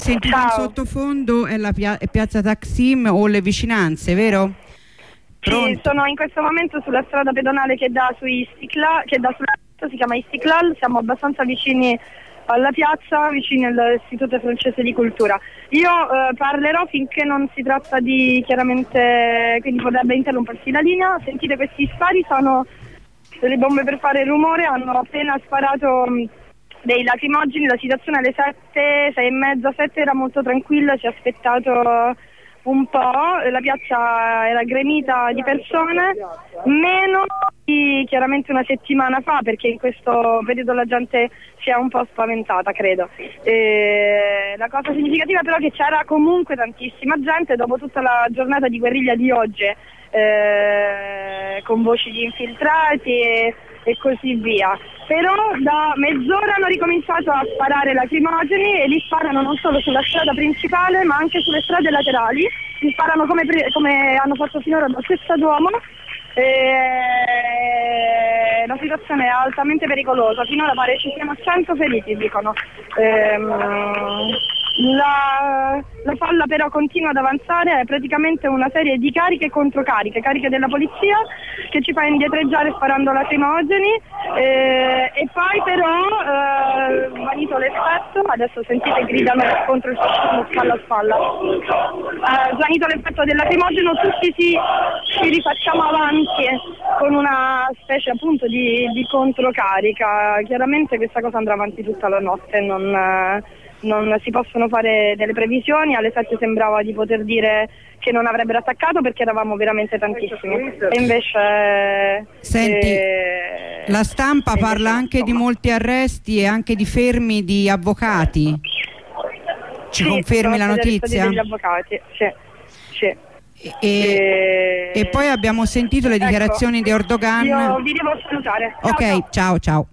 Sentito in sottofondo è la piazza Taksim o le vicinanze, vero? Sì, sono in questo momento sulla strada pedonale che dà su Istiklal, si chiama Istiklal, siamo abbastanza vicini alla piazza, vicini all'Istituto Francese di Cultura. Io parlerò finché non si tratta di, chiaramente, quindi potrebbe interrompersi la linea. Sentite questi spari, sono delle bombe per fare rumore, hanno appena sparato dei lacrimogeni, la situazione alle 7, 6 e mezza, 7 era molto tranquilla, si è aspettato un po', la piazza era gremita di persone, meno di chiaramente una settimana fa, perché in questo periodo la gente si è un po' spaventata, credo. La cosa significativa però è che c'era comunque tantissima gente dopo tutta la giornata di guerriglia di oggi, con voci di infiltrati e così via. Però da mezz'ora hanno ricominciato a sparare lacrimogeni e li sparano non solo sulla strada principale ma anche sulle strade laterali, li sparano come hanno fatto finora da Piazza Duomo. La situazione è altamente pericolosa, finora pare ci siano 100 feriti, dicono. La folla però continua ad avanzare, è praticamente una serie di cariche e controcariche, cariche della polizia che ci fa indietreggiare sparando lacrimogeni, e poi però svanito l'effetto, adesso sentite gridano contro il fascismo spalla a spalla, svanito l'effetto del lacrimogeno, tutti ci rifacciamo avanti con una specie appunto di controcarica. Chiaramente questa cosa andrà avanti tutta la notte, non si possono fare delle previsioni. Alle 7 sembrava di poter dire che non avrebbero attaccato perché eravamo veramente tantissimi, e invece senti, la stampa parla anche di molti arresti e anche di fermi di avvocati. Ci confermi la notizia? Degli avvocati, sì. E poi abbiamo sentito le dichiarazioni di Erdogan. Io vi devo salutare. Ok, ciao.